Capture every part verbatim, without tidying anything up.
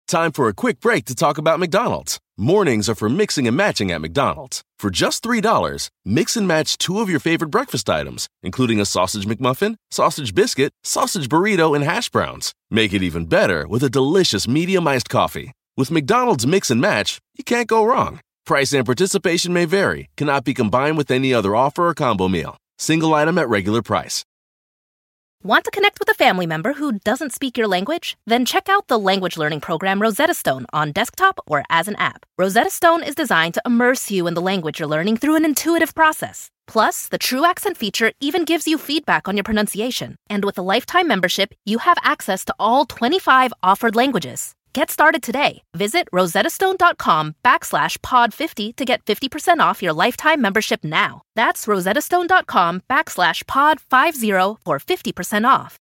Time for a quick break to talk about McDonald's. Mornings are for mixing and matching at McDonald's. For just three dollars, mix and match two of your favorite breakfast items, including a sausage McMuffin, sausage biscuit, sausage burrito, and hash browns. Make it even better with a delicious medium iced coffee. With McDonald's Mix and Match, you can't go wrong. Price and participation may vary, cannot be combined with any other offer or combo meal. Single item at regular price. Want to connect with a family member who doesn't speak your language? Then check out the language learning program Rosetta Stone on desktop or as an app. Rosetta Stone is designed to immerse you in the language you're learning through an intuitive process. Plus, the True Accent feature even gives you feedback on your pronunciation. And with a lifetime membership, you have access to all twenty-five offered languages. Get started today. Visit rosettastone.com backslash pod 50 to get fifty percent off your lifetime membership now. That's rosettastone.com backslash pod 50 for fifty percent off.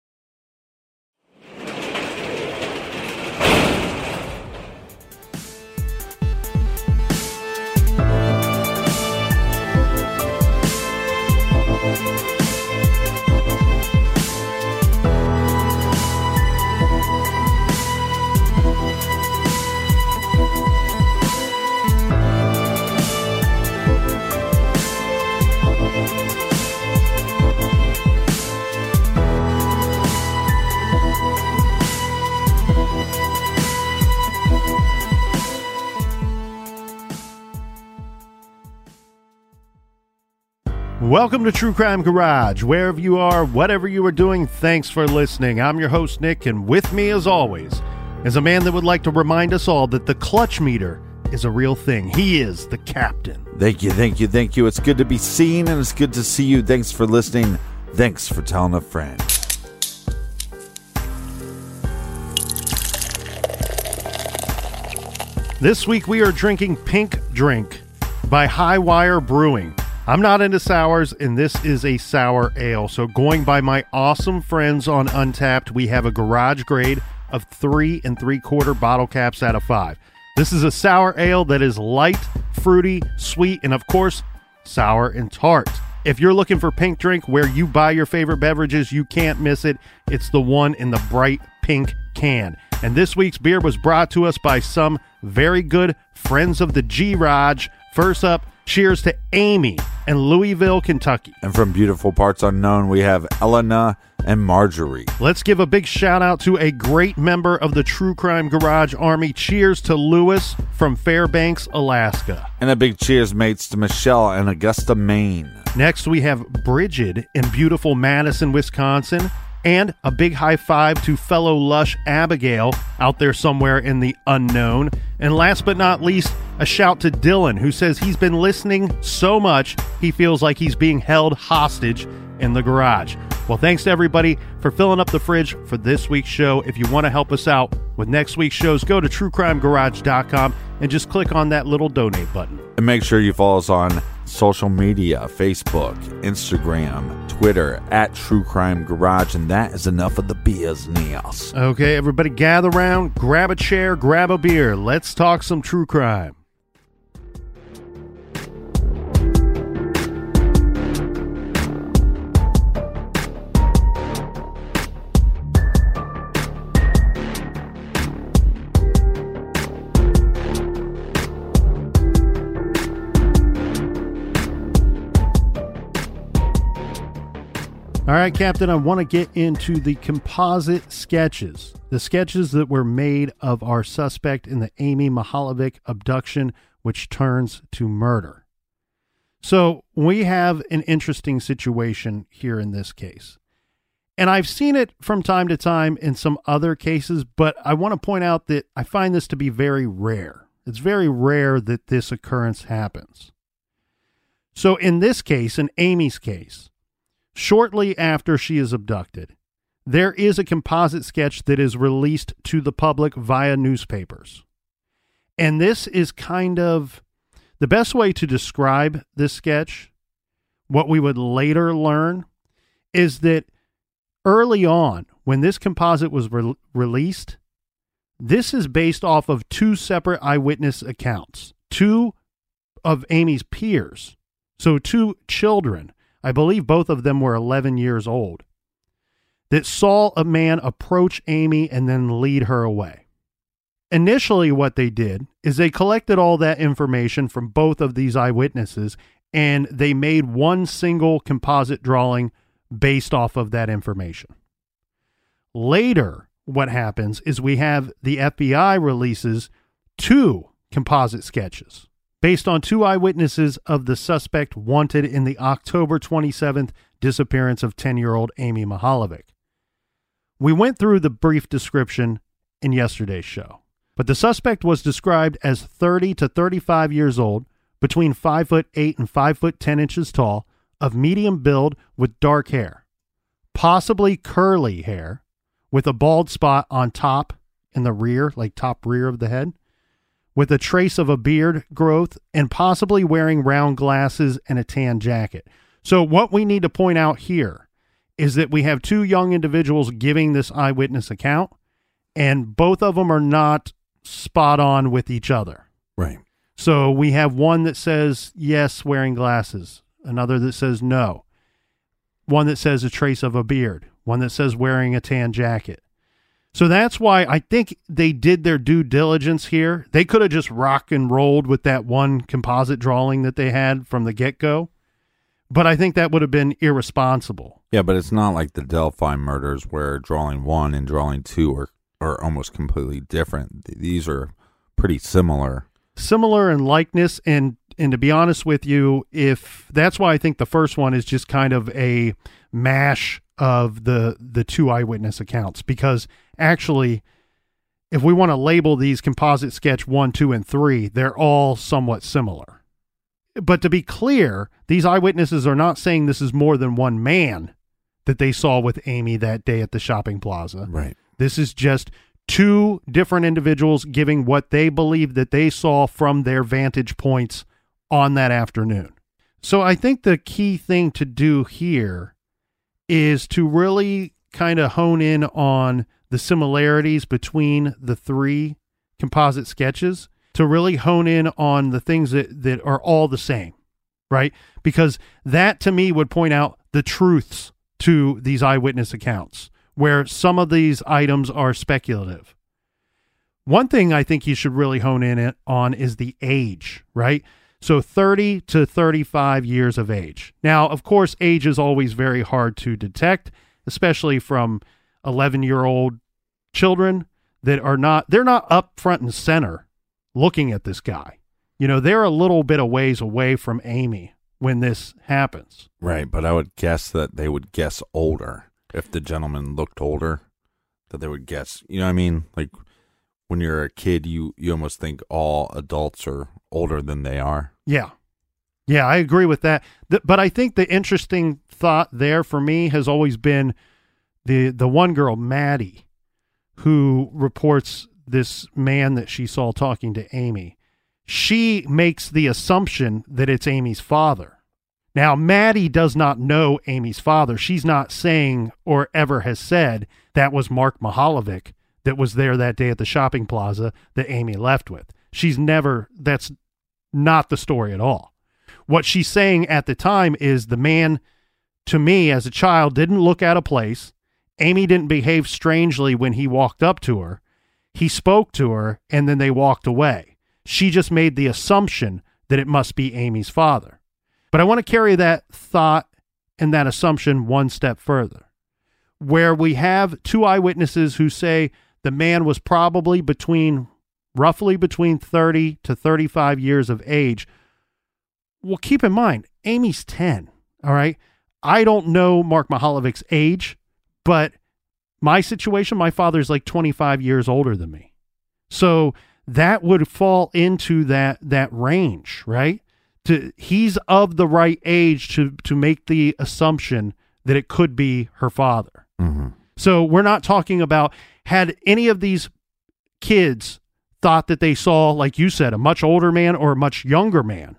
Welcome to True Crime Garage. Wherever you are, whatever you are doing, thanks for listening. I'm your host, Nick, and with me, as always, is a man that would like to remind us all that the clutch meter is a real thing. He is the captain. Thank you, thank you, thank you. It's good to be seen, and it's good to see you. Thanks for listening. Thanks for telling a friend. This week, we are drinking Pink Drink by High Wire Brewing. I'm not into sours, and this is a sour ale. So going by my awesome friends on Untapped, we have a garage grade of three and three quarter bottle caps out of five. This is a sour ale that is light, fruity, sweet, and of course, sour and tart. If you're looking for Pink Drink where you buy your favorite beverages, you can't miss it. It's the one in the bright pink can. And this week's beer was brought to us by some very good friends of the G-Raj. First up, cheers to Amy in Louisville, Kentucky. And from beautiful parts unknown, we have Elena and Marjorie. Let's give a big shout out to a great member of the True Crime Garage Army. Cheers to Lewis from Fairbanks, Alaska. And a big cheers, mates, to Michelle in Augusta, Maine. Next, we have Bridget in beautiful Madison, Wisconsin. And a big high five to fellow Lush Abigail out there somewhere in the unknown. And last but not least, a shout to Dylan, who says he's been listening so much he feels like he's being held hostage in the garage. Well, thanks to everybody for filling up the fridge for this week's show. If you want to help us out with next week's shows, go to true crime garage dot com and just click on that little donate button. And make sure you follow us on social media, Facebook, Instagram, Twitter, at True Crime Garage. And that is enough of the business. Okay, everybody gather around, grab a chair, grab a beer. Let's talk some true crime. All right, Captain, I want to get into the composite sketches, the sketches that were made of our suspect in the Amy Mihaljevic abduction, which turns to murder. So we have an interesting situation here in this case. And I've seen it from time to time in some other cases, but I want to point out that I find this to be very rare. It's very rare that this occurrence happens. So in this case, in Amy's case, shortly after she is abducted, there is a composite sketch that is released to the public via newspapers. And this is kind of the best way to describe this sketch. What we would later learn is that early on, when this composite was re- released, this is based off of two separate eyewitness accounts, two of Amy's peers. So two children, I believe both of them were eleven years old, that saw a man approach Amy and then lead her away. initially what they did is they collected all that information from both of these eyewitnesses, and they made one single composite drawing based off of that information. Later, what happens is we have the F B I releases two composite sketches based on two eyewitnesses of the suspect wanted in the October twenty-seventh disappearance of ten-year-old Amy Mihaljevic. We went through the brief description in yesterday's show, but the suspect was described as thirty to thirty-five years old, between five foot eight and five foot ten inches tall, of medium build with dark hair, possibly curly hair, with a bald spot on top in the rear, like top rear of the head, with a trace of a beard growth, and possibly wearing round glasses and a tan jacket. So what we need to point out here is that we have two young individuals giving this eyewitness account, and both of them are not spot on with each other. Right. So we have one that says, yes, wearing glasses, another that says no, one that says a trace of a beard, one that says wearing a tan jacket. So that's why I think they did their due diligence here. They could have just rock and rolled with that one composite drawing that they had from the get-go, but I think that would have been irresponsible. Yeah, but it's not like the Delphi murders where drawing one and drawing two are, are almost completely different. These are pretty similar. Similar in likeness, and and to be honest with you, if that's why I think the first one is just kind of a mash of the the two eyewitness accounts, because actually, if we want to label these composite sketch one, two, and three, they're all somewhat similar. But to be clear, these eyewitnesses are not saying this is more than one man that they saw with Amy that day at the shopping plaza. Right. This is just two different individuals giving what they believe that they saw from their vantage points on that afternoon. So I think the key thing to do here is to really kind of hone in on the similarities between the three composite sketches, to really hone in on the things that, that are all the same, right? Because that to me would point out the truths to these eyewitness accounts, where some of these items are speculative. One thing I think you should really hone in on is the age, right? So thirty to thirty-five years of age. Now, of course, age is always very hard to detect, especially from eleven-year-old children that are not, they're not up front and center looking at this guy. You know, they're a little bit of ways away from Amy when this happens. Right, but I would guess that they would guess older. If the gentleman looked older, that they would guess. You know what I mean? Like, when you're a kid, you, you almost think all adults are older than they are. Yeah. Yeah, I agree with that. The, but I think the interesting thought there for me has always been the the one girl, Maddie, who reports this man that she saw talking to Amy. She makes the assumption that it's Amy's father. Now, Maddie does not know Amy's father. She's not saying or ever has said that was Mark Mihaljevic that was there that day at the shopping plaza that Amy left with. She's never, that's not the story at all. What she's saying at the time is the man, to me as a child, didn't look out of place. Amy didn't behave strangely when he walked up to her. He spoke to her, and then they walked away. She just made the assumption that it must be Amy's father. But I want to carry that thought and that assumption one step further, where we have two eyewitnesses who say the man was probably between, roughly between thirty to thirty-five years of age. Well, keep in mind, Amy's ten, all right? I don't know Mark Mihaljevic's age, but my situation, my father's like twenty-five years older than me. So that would fall into that that range, right? To, he's of the right age to, to make the assumption that it could be her father. Mm-hmm. So we're not talking about, had any of these kids thought that they saw, like you said, a much older man or a much younger man,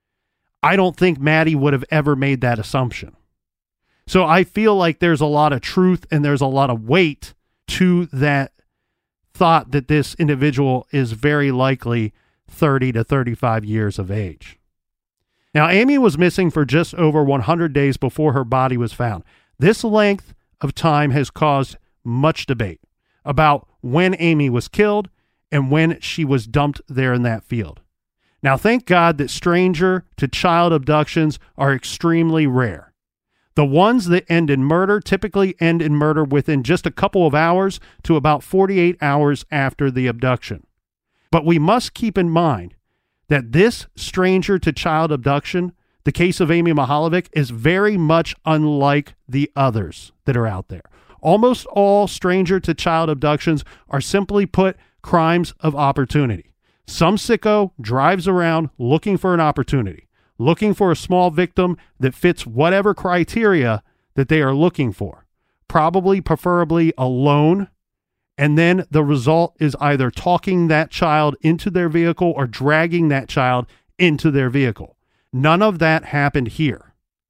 I don't think Maddie would have ever made that assumption. So I feel like there's a lot of truth and there's a lot of weight to that thought that this individual is very likely thirty to thirty-five years of age. Now, Amy was missing for just over one hundred days before her body was found. This length of time has caused much debate about when Amy was killed and when she was dumped there in that field. Now, thank God that stranger to child abductions are extremely rare. The ones that end in murder typically end in murder within just a couple of hours to about forty-eight hours after the abduction. But we must keep in mind that this stranger to child abduction, the case of Amy Mihaljevic, is very much unlike the others that are out there. Almost all stranger to child abductions are simply put crimes of opportunity. Some sicko drives around looking for an opportunity, looking for a small victim that fits whatever criteria that they are looking for, probably preferably alone. And then the result is either talking that child into their vehicle or dragging that child into their vehicle. None of that happened here.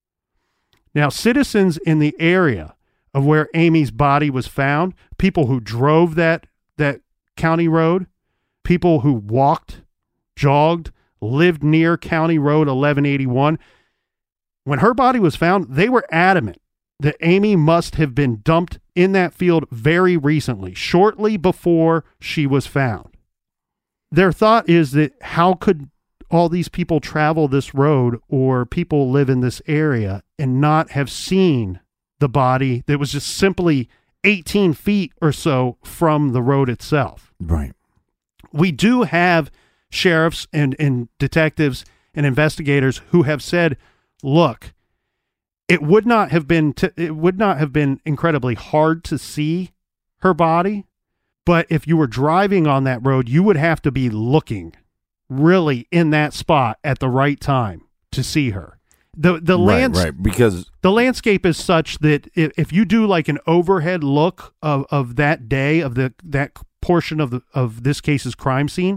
Now, citizens in the area of where Amy's body was found, people who drove that, that county road, people who walked, jogged, lived near County Road eleven eighty-one, when her body was found, they were adamant that Amy must have been dumped in that field very recently, shortly before she was found. Their thought is that how could all these people travel this road or people live in this area and not have seen the body that was just simply eighteen feet or so from the road itself? Right. We do have sheriffs and, and detectives and investigators who have said, look, it would not have been t- it would not have been incredibly hard to see her body, but if you were driving on that road, you would have to be looking really in that spot at the right time to see her. The the right, lands right, because the landscape is such that if, if you do like an overhead look of, of that day of the that portion of the of this case's crime scene,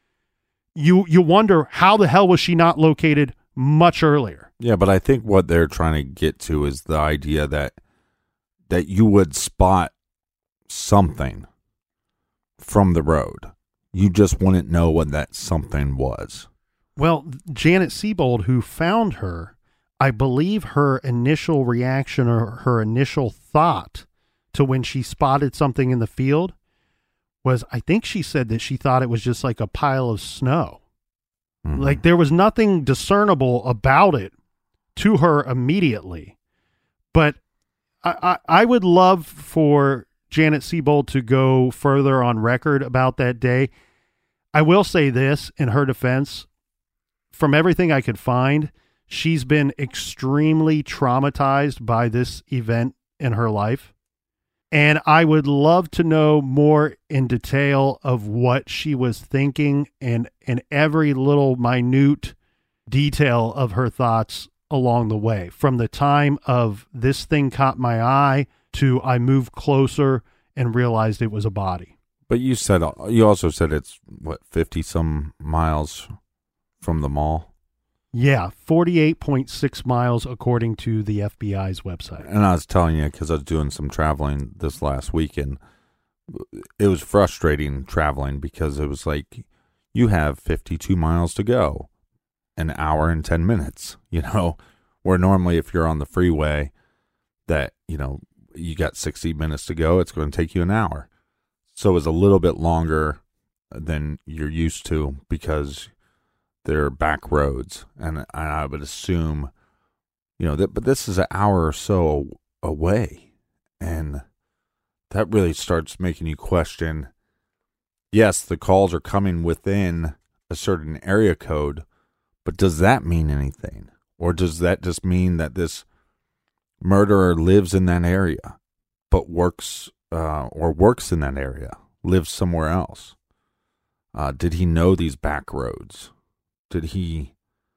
you you wonder how the hell was she not located much earlier? Yeah, but I think what they're trying to get to is the idea that that you would spot something from the road. You just wouldn't know what that something was. Well, Janet Siebold, who found her, I believe her initial reaction or her initial thought to when she spotted something in the field was, I think she said that she thought it was just like a pile of snow. Mm-hmm. Like there was nothing discernible about it to her immediately. But I, I, I would love for Janet Siebold to go further on record about that day. I will say this in her defense. From everything I could find, she's been extremely traumatized by this event in her life. And I would love to know more in detail of what she was thinking and, and every little minute detail of her thoughts along the way. From the time of this thing caught my eye to I moved closer and realized it was a body. But you said, you also said it's, what, fifty some miles from the mall? Yeah, forty-eight point six miles according to the F B I's website. And I was telling you, because I was doing some traveling this last weekend, it was frustrating traveling because it was like, you have fifty-two miles to go, an hour and ten minutes, you know, where normally if you're on the freeway that, you know, you got sixty minutes to go, it's going to take you an hour. So it was a little bit longer than you're used to because they're back roads, and I would assume, you know, that, but this is an hour or so away, and that really starts making you question, yes, the calls are coming within a certain area code, but does that mean anything? Or does that just mean that this murderer lives in that area, but works, uh, or works in that area, lives somewhere else? Uh, did he know these back roads? Did he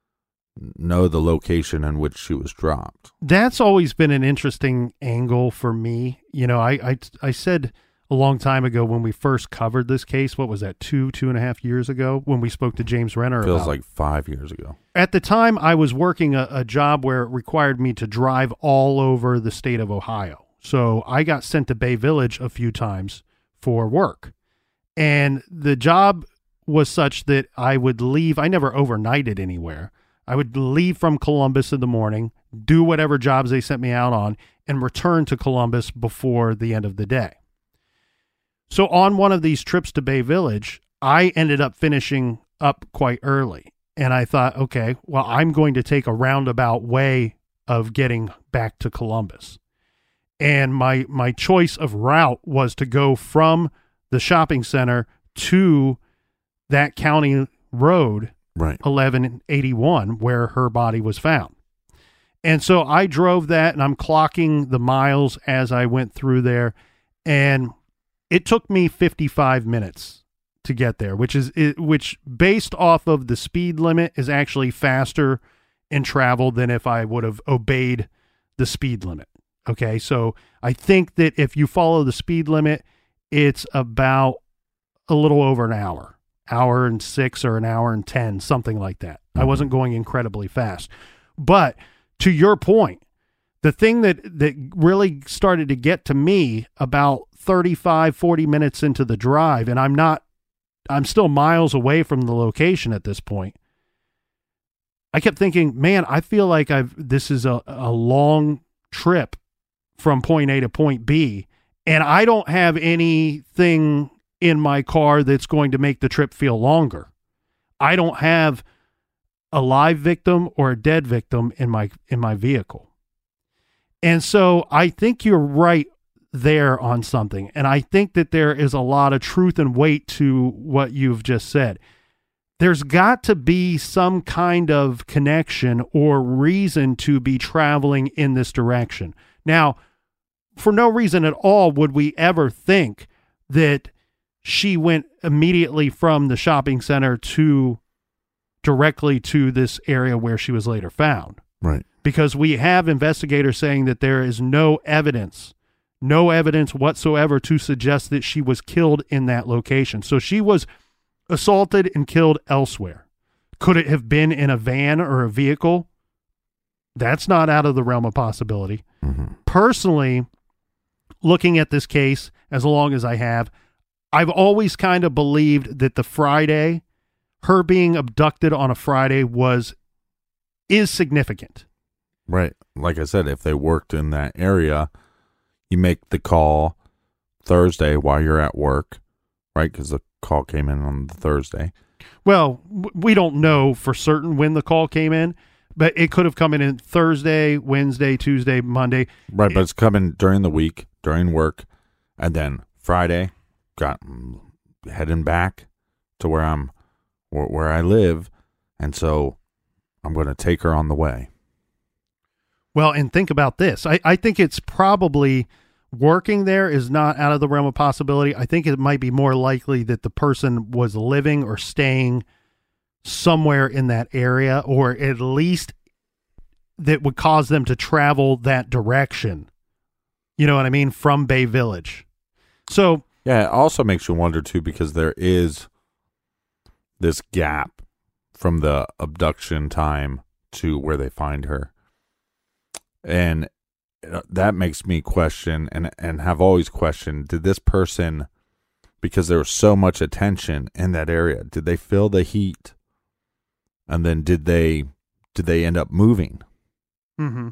know the location in which she was dropped? That's always been an interesting angle for me. You know, I, I, I said a long time ago when we first covered this case, what was that, two, two and a half years ago when we spoke to James Renner? Feels about like five years ago. At the time, I was working a, a job where it required me to drive all over the state of Ohio. So I got sent to Bay Village a few times for work. And the job was such that I would leave. I never overnighted anywhere. I would leave from Columbus in the morning, do whatever jobs they sent me out on, and return to Columbus before the end of the day. So on one of these trips to Bay Village, I ended up finishing up quite early. And I thought, okay, well, I'm going to take a roundabout way of getting back to Columbus. And my my choice of route was to go from the shopping center to that county road, right, eleven eighty-one, where her body was found. And so I drove that, and I'm clocking the miles as I went through there, and it took me fifty-five minutes to get there, which is which based off of the speed limit is actually faster in travel than if I would have obeyed the speed limit. Okay, so I think that if you follow the speed limit, it's about a little over an hour, hour and six or an hour and ten, something like that. Mm-hmm. I wasn't going incredibly fast. But to your point, the thing that, that really started to get to me about thirty-five, forty minutes into the drive, and I'm not, I'm still miles away from the location at this point. I kept thinking, man, I feel like I've, this is a, a long trip from point A to point B, and I don't have anything in my car that's going to make the trip feel longer. I don't have a live victim or a dead victim in my in my vehicle. And so I think you're right there on something, and I think that there is a lot of truth and weight to what you've just said. There's got to be some kind of connection or reason to be traveling in this direction. Now, for no reason at all would we ever think that she went immediately from the shopping center to directly to this area where she was later found. Right. Because we have investigators saying that there is no evidence, no evidence whatsoever to suggest that she was killed in that location. So she was assaulted and killed elsewhere. Could it have been in a van or a vehicle? That's not out of the realm of possibility. Mm-hmm. Personally, looking at this case as long as I have, I've always kind of believed that the Friday, her being abducted on a Friday was, is significant. Right. Like I said, if they worked in that area, you make the call Thursday while you're at work, right? Because the call came in on the Thursday. Well, w- we don't know for certain when the call came in, but it could have come in, in Thursday, Wednesday, Tuesday, Monday. Right, but it's coming during the week, during work, and then Friday, got heading back to where I'm, where, where I live, and so I'm going to take her on the way. Well, and think about this. I, I think it's probably working there is not out of the realm of possibility. I think it might be more likely that the person was living or staying somewhere in that area, or at least that would cause them to travel that direction. You know what I mean? From Bay Village. So, yeah, it also makes you wonder too, because there is this gap from the abduction time to where they find her. And that makes me question and, and have always questioned, did this person, because there was so much attention in that area, did they feel the heat? And then did they did they end up moving? Mm-hmm.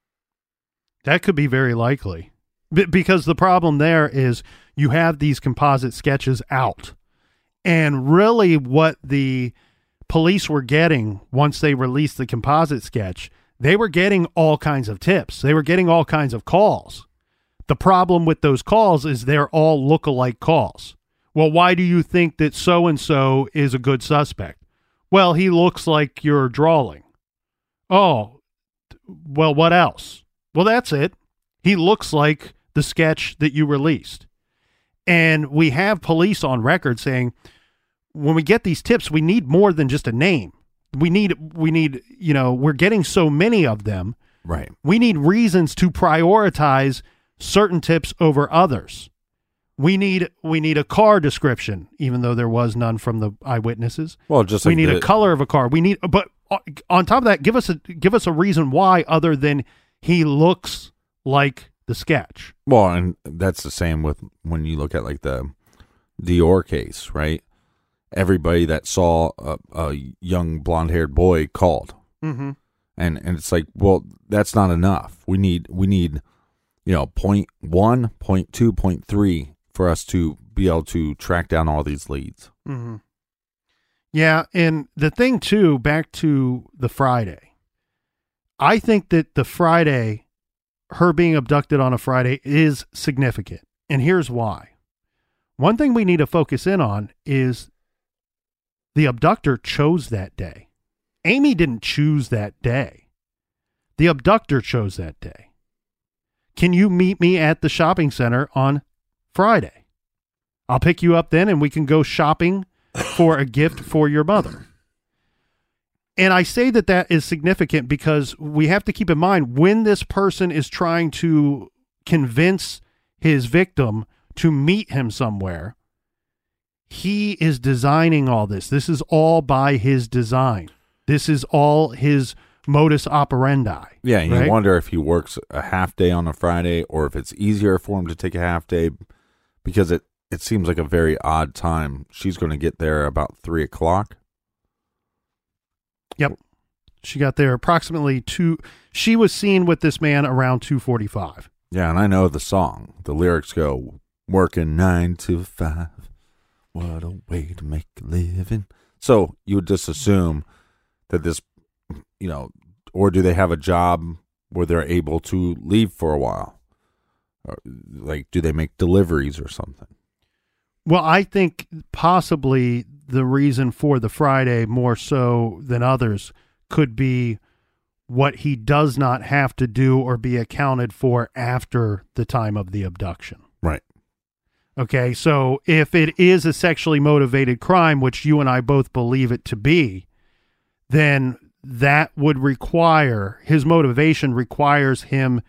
That could be very likely. B- because the problem there is you have these composite sketches out. And really what the police were getting once they released the composite sketch, they were getting all kinds of tips. They were getting all kinds of calls. The problem with those calls is they're all look-alike calls. Well, why do you think that so-and-so is a good suspect? Well, he looks like you're drawing. Oh, well, what else? Well, that's it. He looks like the sketch that you released. And we have police on record saying, when we get these tips, we need more than just a name. We need, we need, you know, we're getting so many of them. Right. We need reasons to prioritize certain tips over others. We need, we need a car description, even though there was none from the eyewitnesses. Well, just we like need the, a color of a car. We need, but on top of that, give us a, give us a reason why other than he looks like the sketch. Well, and that's the same with when you look at like the Dior case, right? Everybody that saw a, a young blonde-haired boy called, mm-hmm. and and it's like, well, that's not enough. We need we need, you know, point one, point two, point three for us to be able to track down all these leads. Mm-hmm. Yeah, and the thing, too, back to the Friday, I think that the Friday, her being abducted on a Friday is significant, and here's why. One thing we need to focus in on is the abductor chose that day. Amy didn't choose that day. The abductor chose that day. Can you meet me at the shopping center on Friday? I'll pick you up then and we can go shopping for a gift for your mother. And I say that that is significant because we have to keep in mind when this person is trying to convince his victim to meet him somewhere, he is designing all this. This is all by his design. This is all his modus operandi. Yeah, and right? You wonder if he works a half day on a Friday or if it's easier for him to take a half day because it, it seems like a very odd time. She's going to get there about three o'clock. Yep. She got there approximately two. She was seen with this man around two forty-five. Yeah, and I know the song. The lyrics go, working nine to five. What a way to make a living. So you would just assume that this, you know, or do they have a job where they're able to leave for a while? Or, like, do they make deliveries or something? Well, I think possibly the reason for the Friday more so than others could be what he does not have to do or be accounted for after the time of the abduction. Right. Okay, so if it is a sexually motivated crime, which you and I both believe it to be, then that would require, his motivation requires him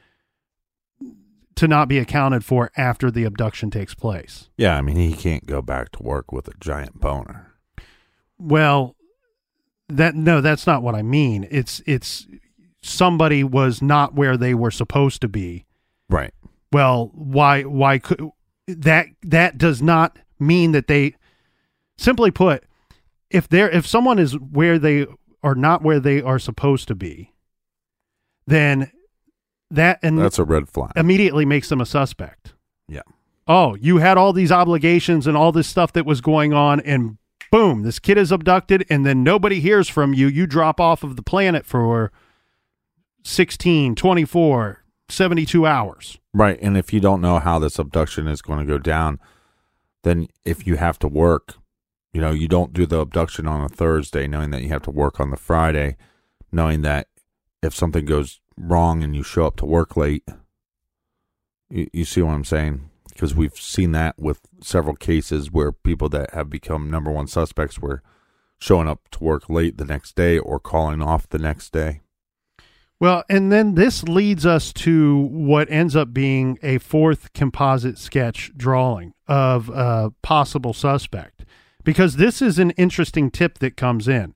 to not be accounted for after the abduction takes place. Yeah, I mean, he can't go back to work with a giant boner. Well, that no, that's not what I mean. It's it's somebody was not where they were supposed to be. Right. Well, why why could that that does not mean that they, simply put, if they're if someone is where they are not where they are supposed to be, then that and that's a red flag. Immediately makes them a suspect. Yeah. Oh, you had all these obligations and all this stuff that was going on, and boom, this kid is abducted, and then nobody hears from you. You drop off of the planet for sixteen, twenty-four, seventy-two hours. Right. And if you don't know how this abduction is going to go down, then if you have to work, you know, you don't do the abduction on a Thursday, knowing that you have to work on the Friday, knowing that if something goes wrong and you show up to work late, you, you see what I'm saying? Because we've seen that with several cases where people that have become number one suspects were showing up to work late the next day or calling off the next day. Well, and then this leads us to what ends up being a fourth composite sketch drawing of a possible suspect, because this is an interesting tip that comes in.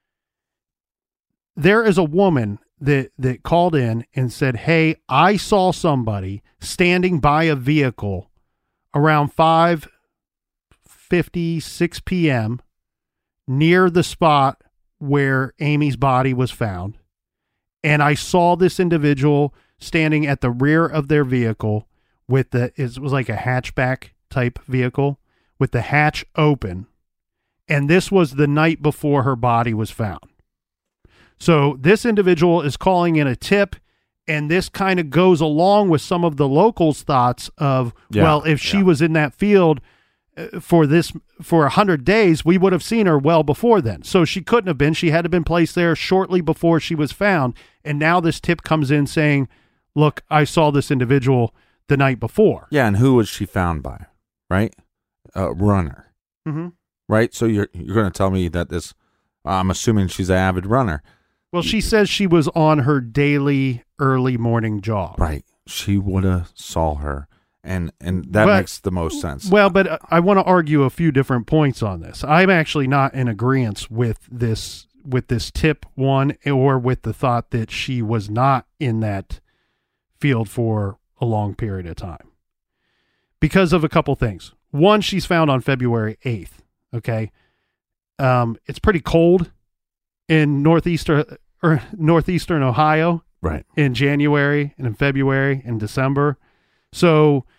There is a woman that, that called in and said, hey, I saw somebody standing by a vehicle around five fifty, six p.m. near the spot where Amy's body was found. And I saw this individual standing at the rear of their vehicle with the, it was like a hatchback type vehicle with the hatch open. And this was the night before her body was found. So this individual is calling in a tip, and this kind of goes along with some of the locals' thoughts of, yeah, well, if she yeah. was in that field uh, for this, for a hundred days, we would have seen her well before then. So she couldn't have been, she had to have been placed there shortly before she was found. And now this tip comes in saying, look, I saw this individual the night before. Yeah. And who was she found by? Right. A runner. Mm-hmm. Right. So you're, you're going to tell me that this, I'm assuming she's an avid runner. Well, she says she was on her daily early morning jog. Right. She would have saw her. And and that but, makes the most sense. Well, but I want to argue a few different points on this. I'm actually not in agreement with this with this tip one, or with the thought that she was not in that field for a long period of time, because of a couple things. One, she's found on February eighth. Okay, um, it's pretty cold in northeastern or northeastern Ohio, right, in January and in February and December. So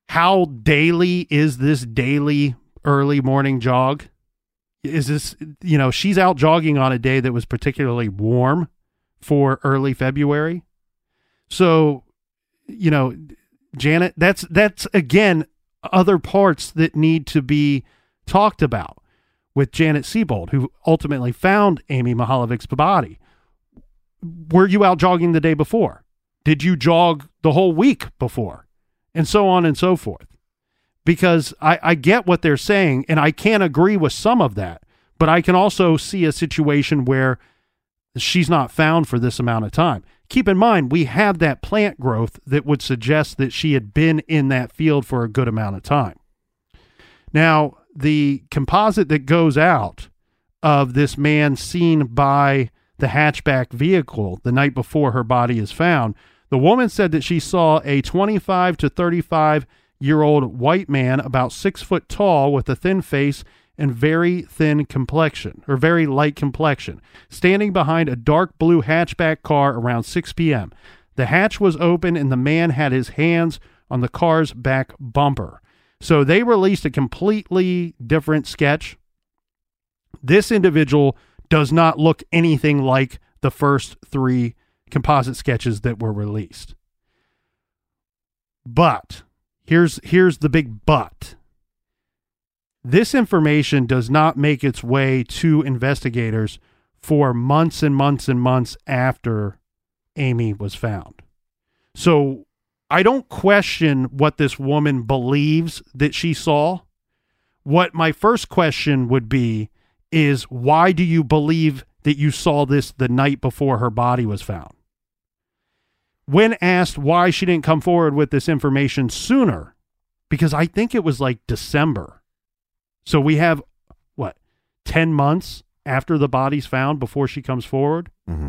how daily is this daily early morning jog? Is this, you know, she's out jogging on a day that was particularly warm for early February. So, you know, Janet, that's, that's again, other parts that need to be talked about with Janet Siebold, who ultimately found Amy Mihaljevich's body. Were you out jogging the day before? Did you jog the whole week before? And so on and so forth. Because I, I get what they're saying, and I can agree with some of that, but I can also see a situation where she's not found for this amount of time. Keep in mind, we have that plant growth that would suggest that she had been in that field for a good amount of time. Now, the composite that goes out of this man seen by the hatchback vehicle the night before her body is found, the woman said that she saw a twenty-five to thirty-five year old white man about six foot tall with a thin face and very thin complexion, or very light complexion, standing behind a dark blue hatchback car around six p.m. The hatch was open and the man had his hands on the car's back bumper. So they released a completely different sketch. This individual does not look anything like the first three composite sketches that were released. But here's here's the big but. This information does not make its way to investigators for months and months and months after Amy was found. So I don't question what this woman believes that she saw. What my first question would be is, why do you believe that you saw this the night before her body was found? When asked why she didn't come forward with this information sooner, because I think it was like December. So we have, what, ten months after the body's found before she comes forward? Mm-hmm.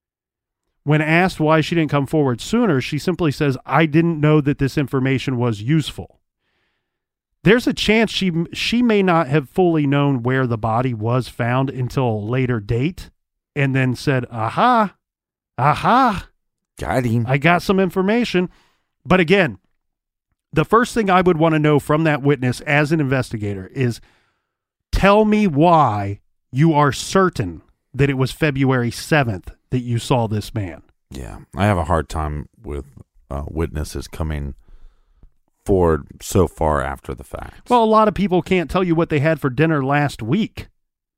When asked why she didn't come forward sooner, she simply says, I didn't know that this information was useful. There's a chance she she may not have fully known where the body was found until a later date, and then said, aha, aha, got him. I got some information. But again, the first thing I would want to know from that witness as an investigator is, tell me why you are certain that it was February seventh that you saw this man. Yeah, I have a hard time with uh, witnesses coming forward so far after the fact. Well, a lot of people can't tell you what they had for dinner last week.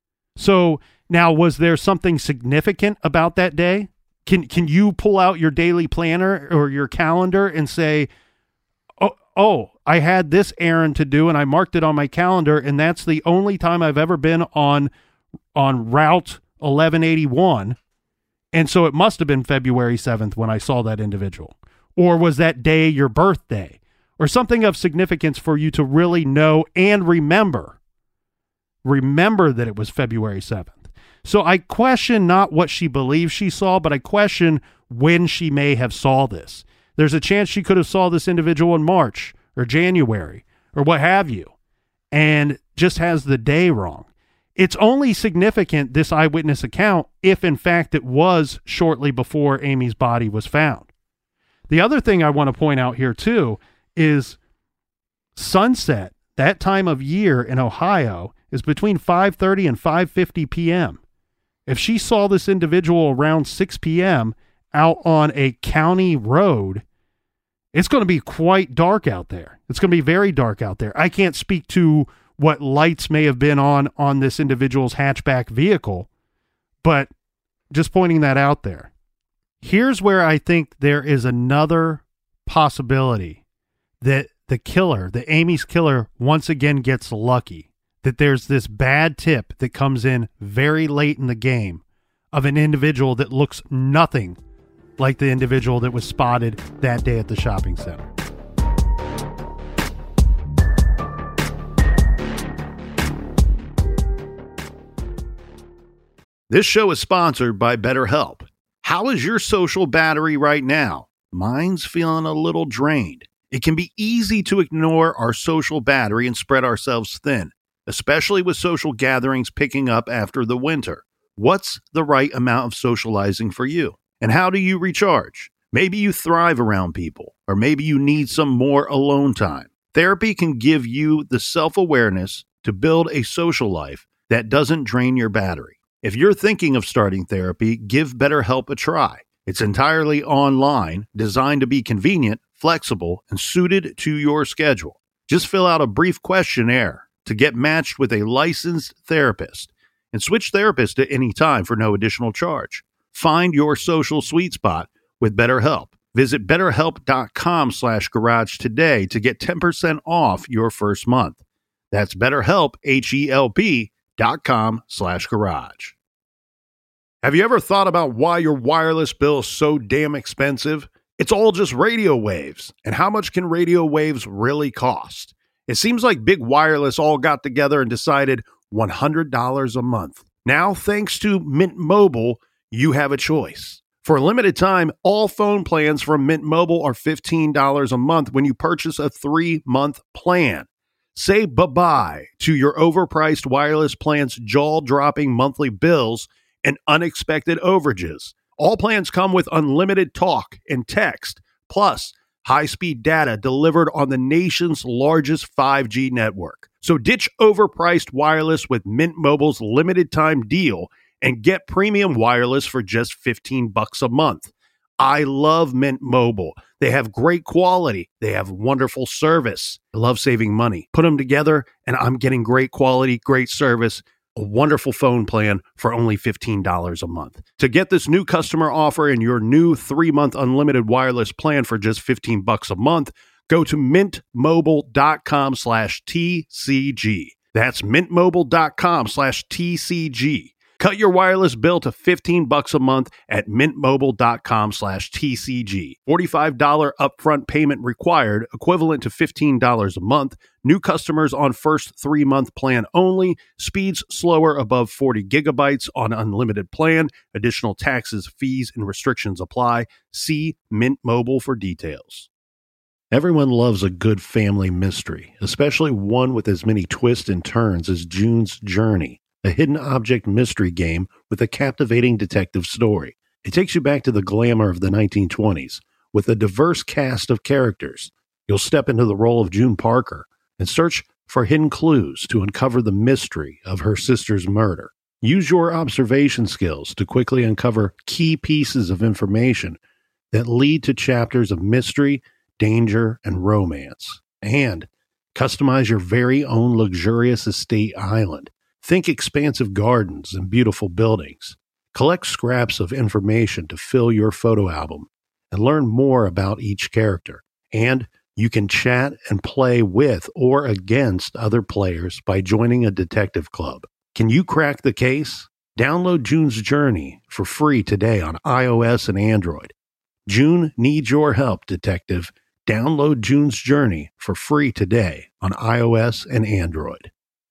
So now, was there something significant about that day? Can can you pull out your daily planner or your calendar and say, oh, oh, I had this errand to do and I marked it on my calendar, and that's the only time I've ever been on on Route eleven eighty-one, and so it must have been February seventh when I saw that individual? Or was that day your birthday? Or something of significance for you to really know and remember. Remember that it was February seventh. So I question not what she believes she saw, but I question when she may have saw this. There's a chance she could have saw this individual in March or January or what have you, and just has the day wrong. It's only significant, this eyewitness account, if in fact it was shortly before Amy's body was found. The other thing I want to point out here too is sunset, that time of year in Ohio, is between five thirty and five fifty p.m. If she saw this individual around six p.m. out on a county road, it's going to be quite dark out there. It's going to be very dark out there. I can't speak to what lights may have been on on this individual's hatchback vehicle, but just pointing that out there. Here's where I think there is another possibility that the killer, the Amy's killer, once again gets lucky. That there's this bad tip that comes in very late in the game of an individual that looks nothing like the individual that was spotted that day at the shopping center. This show is sponsored by BetterHelp. How is your social battery right now? Mine's feeling a little drained. It can be easy to ignore our social battery and spread ourselves thin, especially with social gatherings picking up after the winter. What's the right amount of socializing for you? And how do you recharge? Maybe you thrive around people, or maybe you need some more alone time. Therapy can give you the self-awareness to build a social life that doesn't drain your battery. If you're thinking of starting therapy, give BetterHelp a try. It's entirely online, designed to be convenient, flexible, and suited to your schedule. Just fill out a brief questionnaire to get matched with a licensed therapist and switch therapists at any time for no additional charge. Find your social sweet spot with BetterHelp. Visit betterhelp.com slash garage today to get ten percent off your first month. That's BetterHelp, H-E-L-P dot com slash garage. Have you ever thought about why your wireless bill is so damn expensive? It's all just radio waves. And how much can radio waves really cost? It seems like Big Wireless all got together and decided one hundred dollars a month. Now, thanks to Mint Mobile, you have a choice. For a limited time, all phone plans from Mint Mobile are fifteen dollars a month when you purchase a three-month plan. Say bye-bye to your overpriced wireless plan's jaw-dropping monthly bills and unexpected overages. All plans come with unlimited talk and text, plus high-speed data delivered on the nation's largest five G network. So ditch overpriced wireless with Mint Mobile's limited-time deal and get premium wireless for just fifteen bucks a month. I love Mint Mobile. They have great quality. They have wonderful service. I love saving money. Put them together, and I'm getting great quality, great service, a wonderful phone plan for only fifteen dollars a month. To get this new customer offer and your new three-month unlimited wireless plan for just fifteen bucks a month, go to mintmobile.com slash TCG. That's mintmobile.com slash TCG. Cut your wireless bill to fifteen bucks a month at mintmobile.com slash TCG. forty-five dollars upfront payment required, equivalent to fifteen dollars a month. New customers on first three-month plan only. Speeds slower above forty gigabytes on unlimited plan. Additional taxes, fees, and restrictions apply. See Mint Mobile for details. Everyone loves a good family mystery, especially one with as many twists and turns as June's Journey, a hidden object mystery game with a captivating detective story. It takes you back to the glamour of the nineteen twenties with a diverse cast of characters. You'll step into the role of June Parker and search for hidden clues to uncover the mystery of her sister's murder. Use your observation skills to quickly uncover key pieces of information that lead to chapters of mystery, danger, and romance. And customize your very own luxurious estate island. Think expansive gardens and beautiful buildings. Collect scraps of information to fill your photo album and learn more about each character. And you can chat and play with or against other players by joining a detective club. Can you crack the case? Download June's Journey for free today on iOS and Android. June needs your help, detective. Download June's Journey for free today on iOS and Android.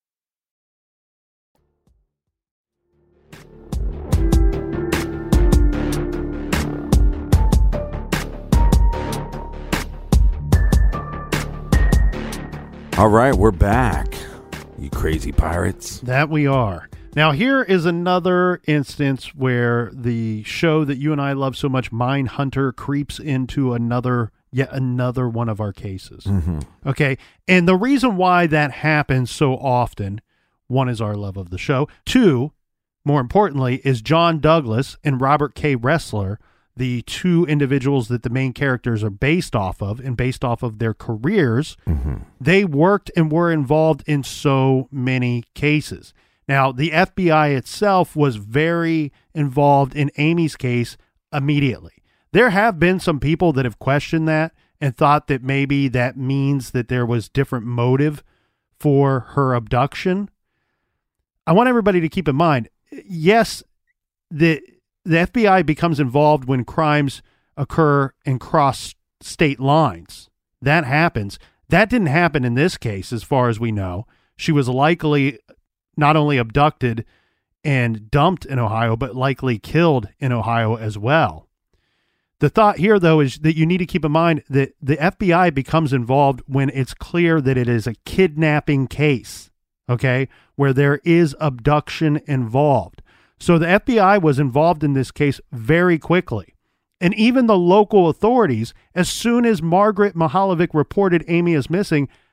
All right, we're back, you crazy pirates. That we are. Now, here is another instance where the show that you and I love so much, Mindhunter, creeps into another, yet another one of our cases. Mm-hmm. Okay, and the reason why that happens so often, one is our love of the show. Two, more importantly, is John Douglas and Robert K. Ressler, the two individuals that the main characters are based off of and based off of their careers. Mm-hmm. They worked and were involved in so many cases. Now, the F B I itself was very involved in Amy's case immediately. There have been some people that have questioned that and thought that maybe that means that there was different motive for her abduction. I want everybody to keep in mind, yes, the The F B I becomes involved when crimes occur and cross state lines. That happens. That didn't happen in this case, as far as we know. She was likely not only abducted and dumped in Ohio, but likely killed in Ohio as well. The thought here, though, is that you need to keep in mind that the F B I becomes involved when it's clear that it is a kidnapping case, okay, where there is abduction involved. So the F B I was involved in this case very quickly. And even the local authorities, as soon as Margaret Mihaljevic reported Amy as missing,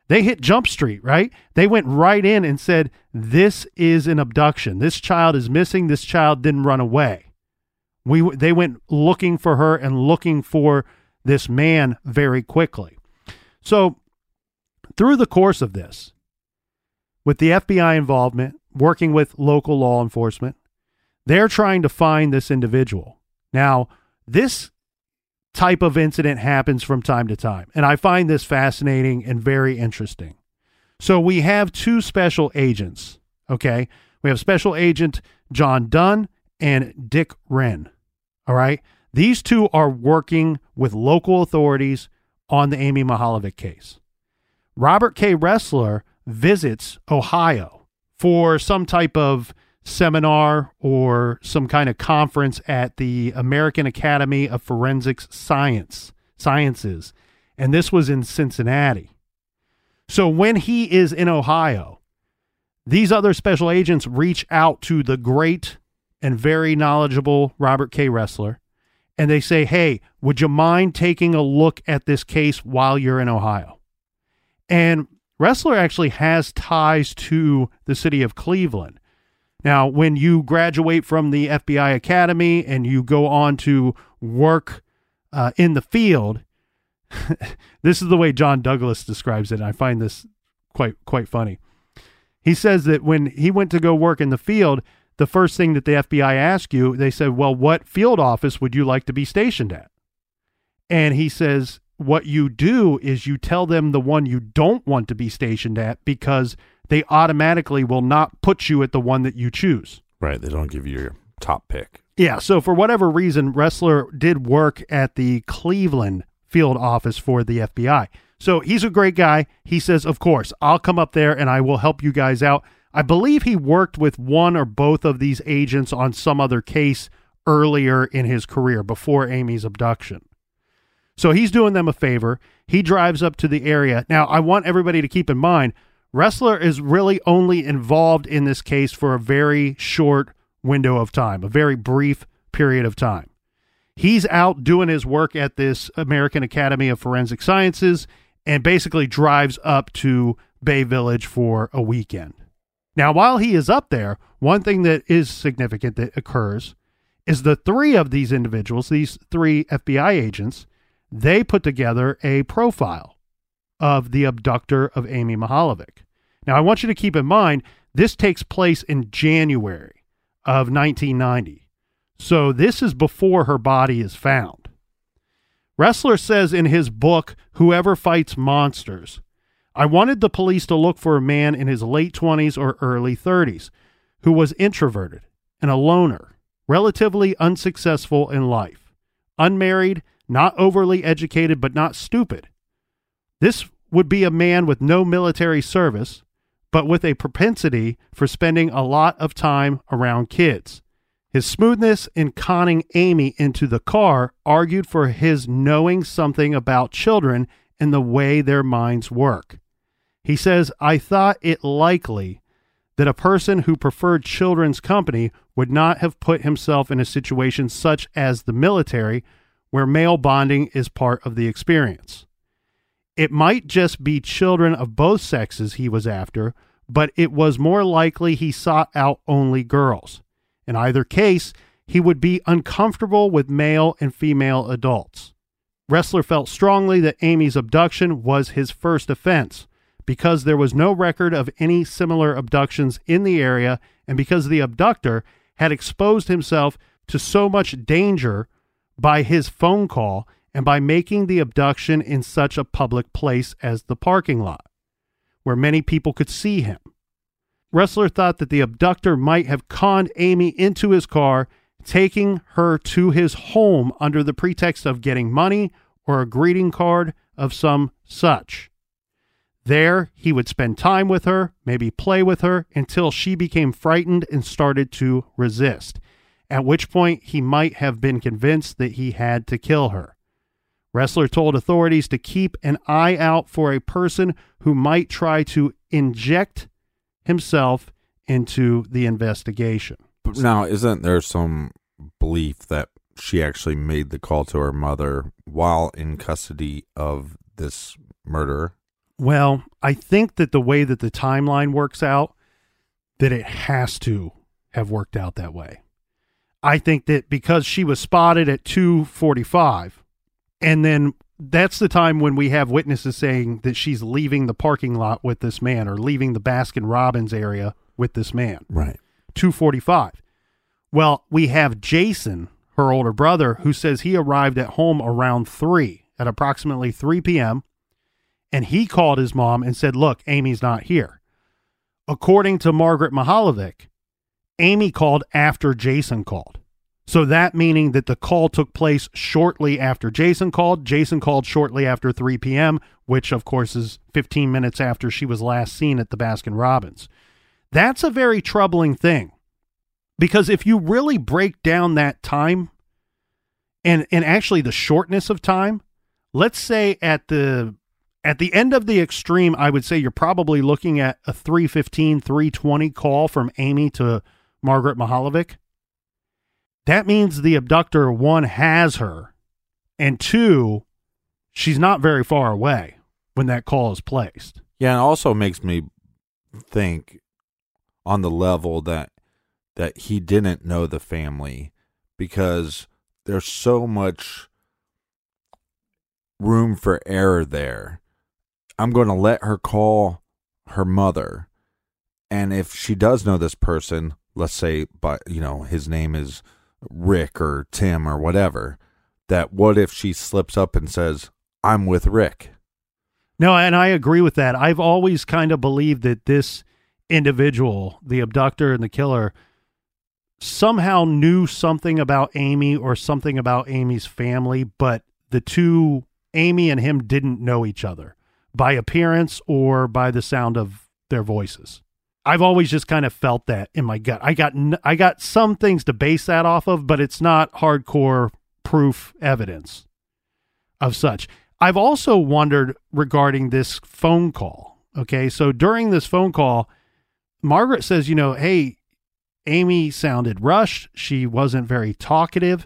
They hit Jump Street, right? They went right in and said, this is an abduction. This child is missing. This child didn't run away. We They went looking for her and looking for this man very quickly. So through the course of this, with the F B I involvement, working with local law enforcement, they're trying to find this individual. Now, this type of incident happens from time to time, and I find this fascinating and very interesting. So we have two special agents, okay? We have Special Agent John Dunn and Dick Wren, all right? These two are working with local authorities on the Amy Mihaljevic case. Robert K. Ressler visits Ohio for some type of seminar or some kind of conference at the American Academy of Forensic Science Sciences, and this was in Cincinnati. So when he is in Ohio, these other special agents reach out to the great and very knowledgeable Robert K. Ressler, and they say, hey, would you mind taking a look at this case while you're in Ohio? And Ressler actually has ties to the city of Cleveland. Now, when you graduate from the F B I Academy and you go on to work uh, in the field, this is the way John Douglas describes it. And I find this quite quite funny. He says that when he went to go work in the field, the first thing that the F B I asked you, they said, well, what field office would you like to be stationed at? And he says, what you do is you tell them the one you don't want to be stationed at because they automatically will not put you at the one that you choose. Right. They don't give you your top pick. Yeah. So for whatever reason, Ressler did work at the Cleveland field office for the F B I. So he's a great guy. He says, of course, I'll come up there and I will help you guys out. I believe he worked with one or both of these agents on some other case earlier in his career before Amy's abduction. So he's doing them a favor. He drives up to the area. Now, I want everybody to keep in mind, Ressler is really only involved in this case for a very short window of time, a very brief period of time. He's out doing his work at this American Academy of Forensic Sciences and basically drives up to Bay Village for a weekend. Now, while he is up there, one thing that is significant that occurs is the three of these individuals, these three F B I agents, they put together a profile of the abductor of Amy Mihaljevic. Now, I want you to keep in mind, this takes place in January of nineteen ninety. So this is before her body is found. Ressler says in his book, Whoever Fights Monsters, I wanted the police to look for a man in his late twenties or early thirties who was introverted and a loner, relatively unsuccessful in life, unmarried, not overly educated, but not stupid. This would be a man with no military service, but with a propensity for spending a lot of time around kids. His smoothness in conning Amy into the car argued for his knowing something about children and the way their minds work. He says, I thought it likely that a person who preferred children's company would not have put himself in a situation such as the military, where male bonding is part of the experience. It might just be children of both sexes he was after, but it was more likely he sought out only girls. In either case, he would be uncomfortable with male and female adults. Ressler felt strongly that Amy's abduction was his first offense, because there was no record of any similar abductions in the area and because the abductor had exposed himself to so much danger by his phone call and by making the abduction in such a public place as the parking lot, where many people could see him. Ressler thought that the abductor might have conned Amy into his car, taking her to his home under the pretext of getting money or a greeting card of some such. There, he would spend time with her, maybe play with her, until she became frightened and started to resist, at which point he might have been convinced that he had to kill her. Ressler told authorities to keep an eye out for a person who might try to inject himself into the investigation. But now, isn't there some belief that she actually made the call to her mother while in custody of this murderer? Well, I think that the way that the timeline works out, that it has to have worked out that way. I think that because she was spotted at two forty-five, and then that's the time when we have witnesses saying that she's leaving the parking lot with this man or leaving the Baskin Robbins area with this man. Right. two forty-five. Well, we have Jason, her older brother, who says he arrived at home around three, at approximately three p.m., and he called his mom and said, look, Amy's not here. According to Margaret Mahalovic, Amy called after Jason called. So that meaning that the call took place shortly after Jason called. Jason called shortly after three p.m., which of course is fifteen minutes after she was last seen at the Baskin Robbins. That's a very troubling thing, because if you really break down that time and, and actually the shortness of time, let's say at the At the end of the extreme, I would say you're probably looking at a three fifteen, three twenty call from Amy to Margaret Mahalovic. That means the abductor, one, has her, and two, she's not very far away when that call is placed. Yeah, and it also makes me think on the level that that he didn't know the family, because there's so much room for error there. I'm going to let her call her mother, and if she does know this person, let's say, but you know, his name is Rick or Tim or whatever, that what if she slips up and says, I'm with Rick? No, and I agree with that. I've always kind of believed that this individual, the abductor and the killer, somehow knew something about Amy or something about Amy's family, but the two, Amy and him, didn't know each other by appearance or by the sound of their voices. I've always just kind of felt that in my gut. I got I got some things to base that off of, but it's not hardcore proof evidence of such. I've also wondered regarding this phone call. Okay, so during this phone call, Margaret says, you know, hey, Amy sounded rushed. She wasn't very talkative.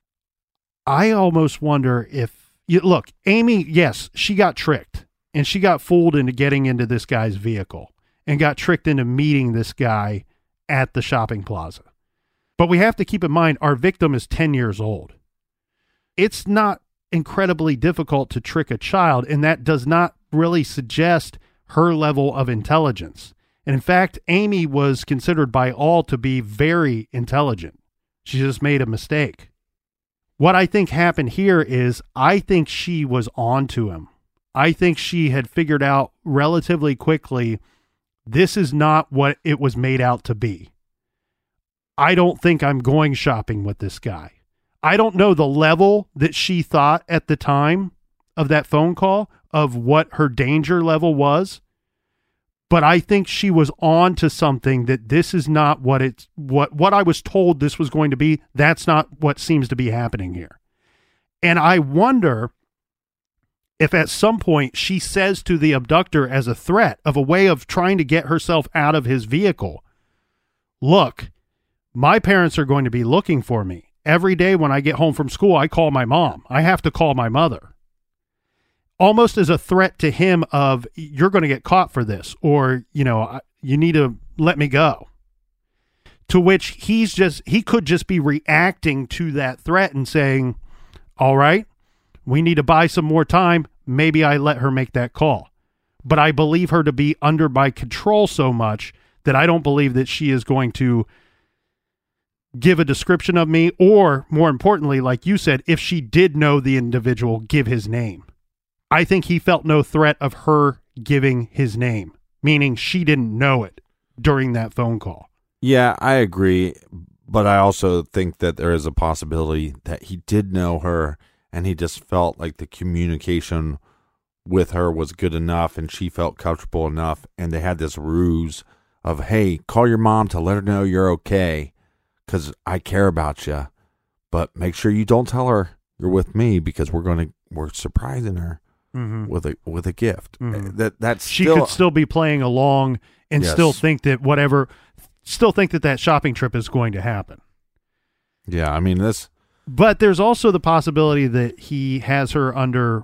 I almost wonder if, you, look, Amy, yes, she got tricked. And she got fooled into getting into this guy's vehicle and got tricked into meeting this guy at the shopping plaza. But we have to keep in mind, our victim is ten years old. It's not incredibly difficult to trick a child, and that does not really suggest her level of intelligence. And in fact, Amy was considered by all to be very intelligent. She just made a mistake. What I think happened here is I think she was on to him. I think she had figured out relatively quickly, this is not what it was made out to be. I don't think I'm going shopping with this guy. I don't know the level that she thought at the time of that phone call of what her danger level was, but I think she was on to something, that this is not what it's, what, what I was told this was going to be. That's not what seems to be happening here. And I wonder if at some point she says to the abductor as a threat of a way of trying to get herself out of his vehicle, look, my parents are going to be looking for me. Every day when I get home from school, I call my mom. I have to call my mother. Almost as a threat to him of, you're going to get caught for this, or, you know, you need to let me go. To which he's just, he could just be reacting to that threat and saying, all right, we need to buy some more time. Maybe I let her make that call. But I believe her to be under my control so much that I don't believe that she is going to give a description of me, or more importantly, like you said, if she did know the individual, give his name. I think he felt no threat of her giving his name, meaning she didn't know it during that phone call. Yeah, I agree. But I also think that there is a possibility that he did know her, and he just felt like the communication with her was good enough, and she felt comfortable enough, and they had this ruse of, hey, call your mom to let her know you're okay, because I care about you, but make sure you don't tell her you're with me, because we're going to we're surprising her mm-hmm. with a with a gift. Mm-hmm. That that's she still, could still be playing along and yes. still think that whatever, still think that that shopping trip is going to happen. Yeah, I mean this. But there's also the possibility that he has her under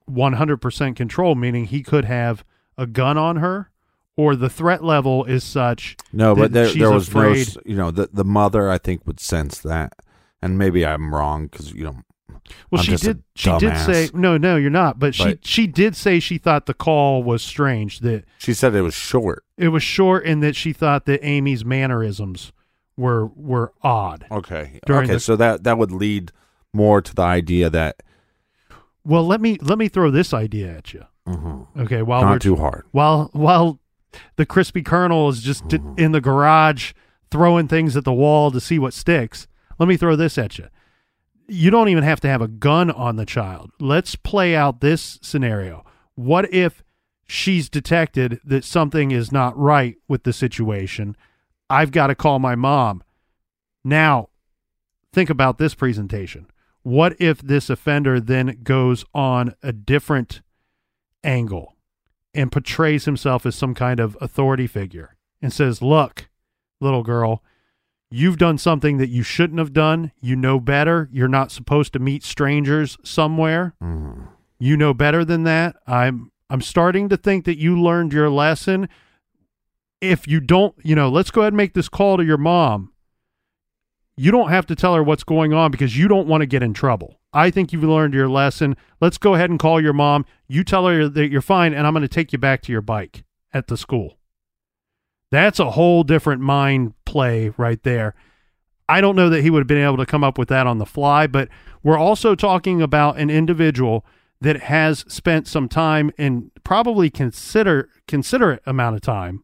one hundred percent control, meaning he could have a gun on her, or the threat level is such. No, that but there she's there was afraid. no, s- you know, the the mother I think would sense that, and maybe I'm wrong because you know. Well, I'm she just a did. She did dumbass. say no, no, you're not. But, But- she she did say she thought the call was strange. That She said it was short. it was short, and that she thought that Amy's mannerisms were were odd. Okay. During okay. the- So that that would lead more to the idea that Well, let me let me throw this idea at you. mhm, Okay, while not we're too hard. while while the crispy kernel is just d- Mhm. in the garage throwing things at the wall to see what sticks. Let me throw this at you. You don't even have to have a gun on the child. Let's play out this scenario. What if she's detected that something is not right with the situation? I've got to call my mom. Now, think about this presentation. What if this offender then goes on a different angle and portrays himself as some kind of authority figure and says, look, little girl, you've done something that you shouldn't have done. You know better. You're not supposed to meet strangers somewhere. Mhm. You know better than that. I'm I'm starting to think that you learned your lesson. If you don't, you know, let's go ahead and make this call to your mom. You don't have to tell her what's going on because you don't want to get in trouble. I think you've learned your lesson. Let's go ahead and call your mom. You tell her that you're fine, and I'm going to take you back to your bike at the school. That's a whole different mind play right there. I don't know that he would have been able to come up with that on the fly, but we're also talking about an individual that has spent some time and probably consider considerate amount of time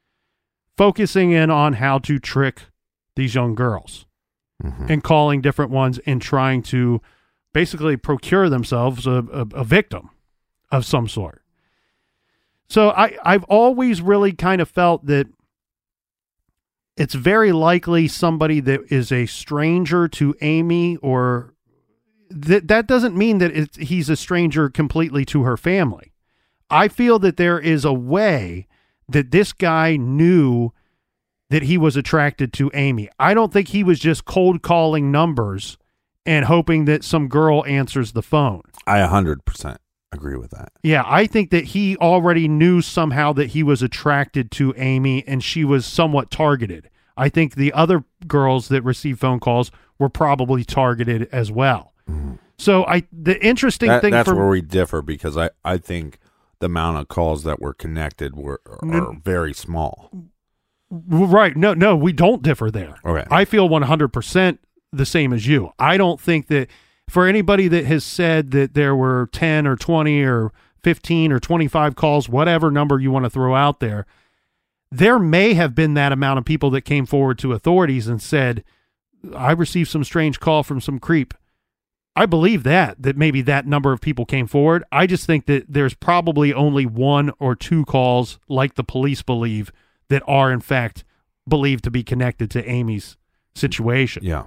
focusing in on how to trick these young girls Mhm. and calling different ones and trying to basically procure themselves a, a, a victim of some sort. So I, I've always really kind of felt that it's very likely somebody that is a stranger to Amy, or that that doesn't mean that it's, he's a stranger completely to her family. I feel that there is a way that this guy knew that he was attracted to Amy. I don't think he was just cold calling numbers and hoping that some girl answers the phone. I one hundred percent agree with that. Yeah, I think that he already knew somehow that he was attracted to Amy and she was somewhat targeted. I think the other girls that received phone calls were probably targeted as well. Mhm. So I, the interesting That- thing that's for where we differ because I, I think the amount of calls that were connected were are No. very small. right, no, no, we don't differ there. Okay. I feel one hundred percent the same as you. I don't think that for anybody that has said that there were ten or twenty or fifteen or twenty-five calls, whatever number you want to throw out there, there may have been that amount of people that came forward to authorities and said, I received some strange call from some creep. I believe that, that maybe that number of people came forward. I just think that there's probably only one or two calls, like the police believe, that are in fact believed to be connected to Amy's situation. Yeah.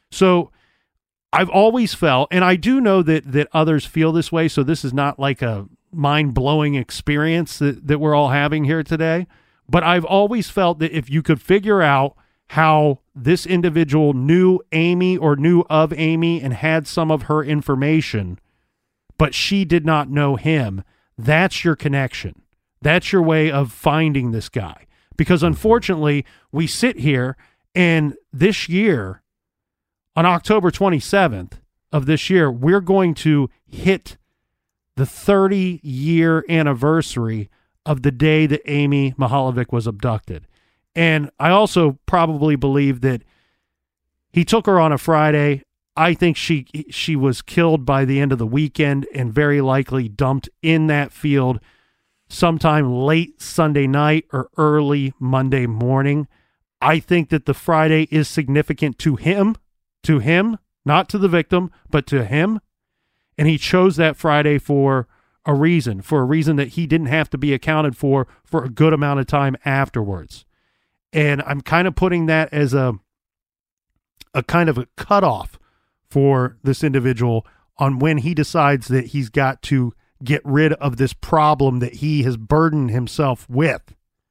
So I've always felt, and I do know that that others feel this way, so this is not like a mind-blowing experience that, that we're all having here today, but I've always felt that if you could figure out how this individual knew Amy or knew of Amy and had some of her information, but she did not know him, that's your connection. That's your way of finding this guy. Because unfortunately, we sit here and this year, on October twenty-seventh of this year, we're going to hit the thirty-year anniversary of the day that Amy Mihaljevic was abducted. And I also probably believe that he took her on a Friday. I think she she was killed by the end of the weekend and very likely dumped in that field sometime late Sunday night or early Monday morning. I think that the Friday is significant to him, to him, not to the victim, but to him. And he chose that Friday for a reason, for a reason that he didn't have to be accounted for for a good amount of time afterwards. And I'm kind of putting that as a a kind of a cutoff for this individual on when he decides that he's got to get rid of this problem that he has burdened himself with.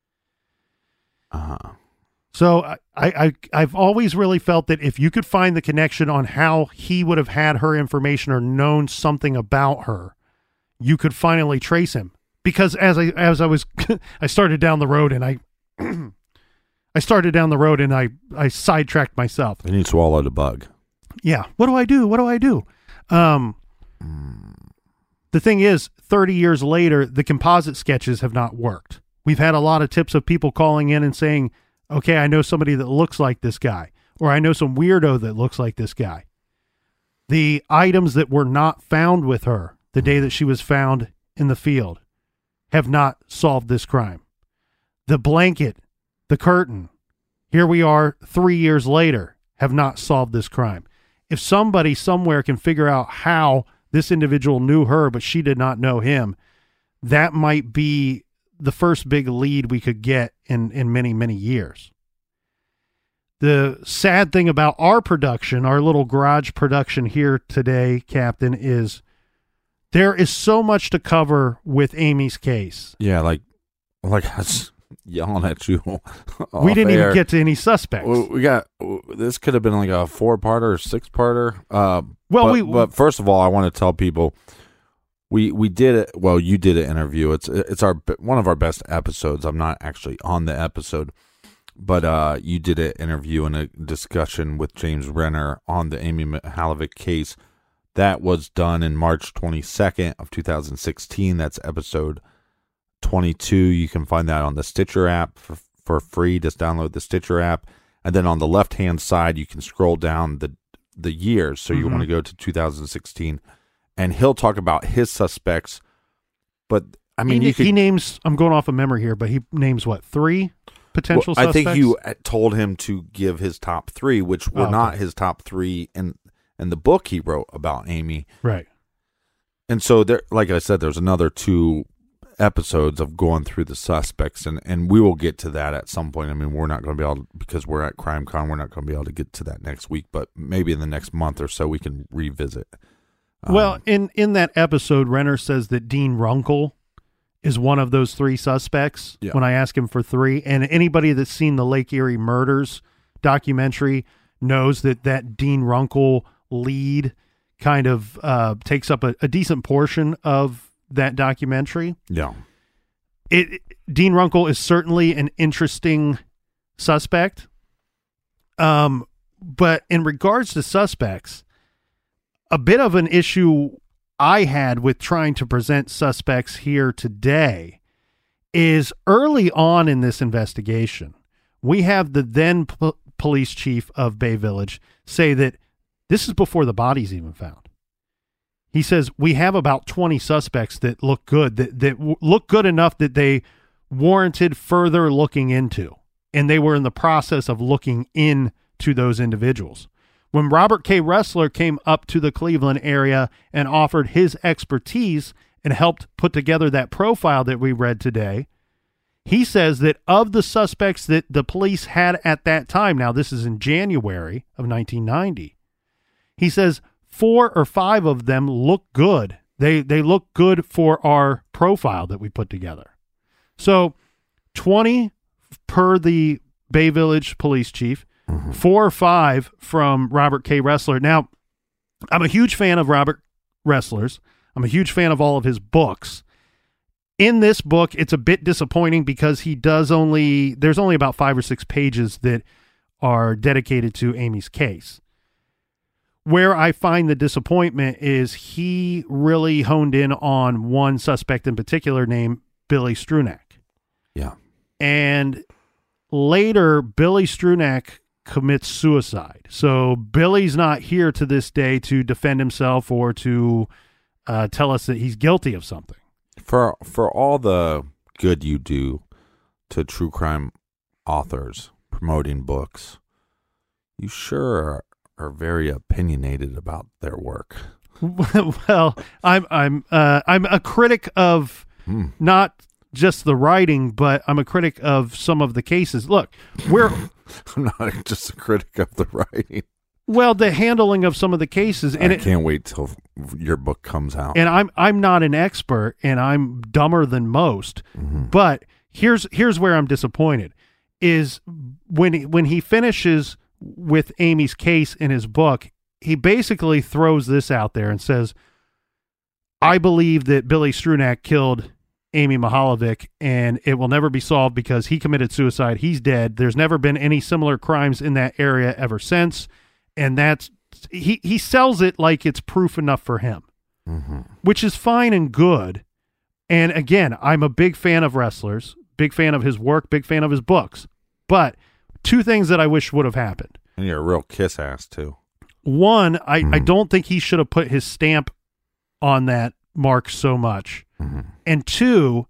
Uh-huh. So I, I, I've always really felt that if you could find the connection on how he would have had her information or known something about her, you could finally trace him. Because as I as I was I started down the road and I I started down the road and I I sidetracked myself. And you swallowed a bug. Yeah. What do I do? What do I do? Um, the thing is, thirty years later, the composite sketches have not worked. We've had a lot of tips of people calling in and saying, okay, I know somebody that looks like this guy, or I know some weirdo that looks like this guy. The items that were not found with her the day that she was found in the field have not solved this crime. The blanket, the curtain, here we are three years later, have not solved this crime. If somebody somewhere can figure out how this individual knew her, but she did not know him, that might be the first big lead we could get in, in many, many years. The sad thing about our production, our little garage production here today, Captain, is there is so much to cover with Amy's case. Yeah, like, like I was yelling at you. We didn't air. even get to any suspects. We, we got this could have been like a four-parter or six-parter. Uh, well, but, we. But first of all, I want to tell people we we did it. Well, you did an interview. It's it's our one of our best episodes. I'm not actually on the episode. But uh, you did an interview and a discussion with James Renner on the Amy Mihaljevic case. That was done in March twenty-second of two thousand sixteen. That's episode twenty-two. You can find that on the Stitcher app for, for free. Just download the Stitcher app. And then on the left-hand side, you can scroll down the the years. So mm-hmm. you want to go to two thousand sixteen. And he'll talk about his suspects. But, I mean, he, you could, he names, I'm going off of memory here, but he names, what, three? Potential well, I suspects? think you told him to give his top three, which were oh, okay. not his top three in in the book he wrote about Amy. Right. And so there, like I said, there's another two episodes of going through the suspects, and, and we will get to that at some point. I mean, we're not going to be able to, because we're at CrimeCon, we're not going to be able to get to that next week, but maybe in the next month or so we can revisit. Um, well, in, in that episode, Renner says that Dean Runkle is one of those three suspects yeah. when I ask him for three. And anybody that's seen the Lake Erie Murders documentary knows that that Dean Runkle lead kind of uh, takes up a, a decent portion of that documentary. Yeah. It, it Dean Runkle is certainly an interesting suspect. Um, but in regards to suspects, a bit of an issue I had with trying to present suspects here today is early on in this investigation, we have the then po- police chief of Bay Village say that this is before the body's even found. He says, we have about twenty suspects that look good, that, that w- look good enough that they warranted further looking into. And they were in the process of looking into those individuals. When Robert K. Ressler came up to the Cleveland area and offered his expertise and helped put together that profile that we read today, he says that of the suspects that the police had at that time, now this is in January of nineteen ninety, he says four or five of them look good. They they look good for our profile that we put together. So twenty per the Bay Village police chief, mm-hmm. four or five from Robert K. Ressler. Now, I'm a huge fan of Robert Ressler's. I'm a huge fan of all of his books. In this book, it's a bit disappointing because he does only, there's only about five or six pages that are dedicated to Amy's case. Where I find the disappointment is he really honed in on one suspect in particular named Billy Strunak. Yeah. And later, Billy Strunak commits suicide. So Billy's not here to this day to defend himself or to uh, tell us that he's guilty of something. For for all the good you do to true crime authors promoting books, you sure are, are very opinionated about their work. Well, I'm I'm uh, I'm a critic of hmm. not just the writing, but I'm a critic of some of the cases. Look, we're I'm not just a critic of the writing. Well, the handling of some of the cases, and I it, can't wait till your book comes out. And I'm I'm not an expert, and I'm dumber than most. Mm-hmm. But here's here's where I'm disappointed: is when he, when he finishes with Amy's case in his book, he basically throws this out there and says, I believe that Billy Strunak killed Amy Mihaljevic, and it will never be solved because he committed suicide. He's dead. There's never been any similar crimes in that area ever since, and that's he he sells it like it's proof enough for him, mm-hmm. which is fine and good. And again, I'm a big fan of wrestlers, big fan of his work, big fan of his books. But two things that I wish would have happened. And you're a real kiss ass too. One, I, mm-hmm. I don't think he should have put his stamp on that mark so much. Mm-hmm. And two,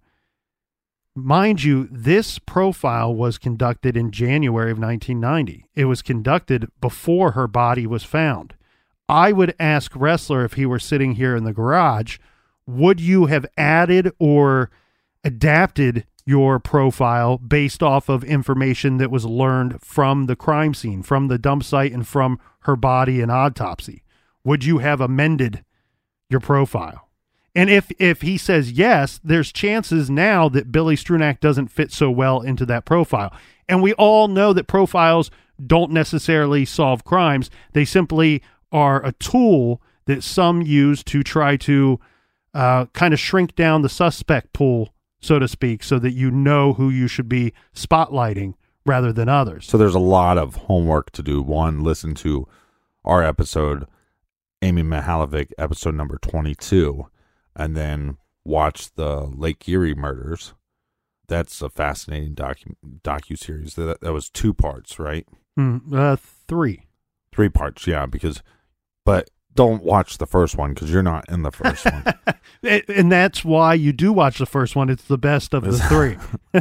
mind you, this profile was conducted in January of nineteen ninety. It was conducted before her body was found. I would ask Wrestler, if he were sitting here in the garage, would you have added or adapted your profile based off of information that was learned from the crime scene, from the dump site, and from her body and autopsy? Would you have amended your profile? And if if he says yes, there's chances now that Billy Strunak doesn't fit so well into that profile. And we all know that profiles don't necessarily solve crimes. They simply are a tool that some use to try to uh, kind of shrink down the suspect pool, so to speak, so that you know who you should be spotlighting rather than others. So there's a lot of homework to do. One, listen to our episode, Amy Mihaljevic, episode number twenty-two, and then watch the Lake Erie murders. That's a fascinating docu docu-series. That, that was two parts, right? Mm, uh, three. Three parts, yeah, because, but don't watch the first one because you're not in the first one. And that's why you do watch the first one. It's the best of the three.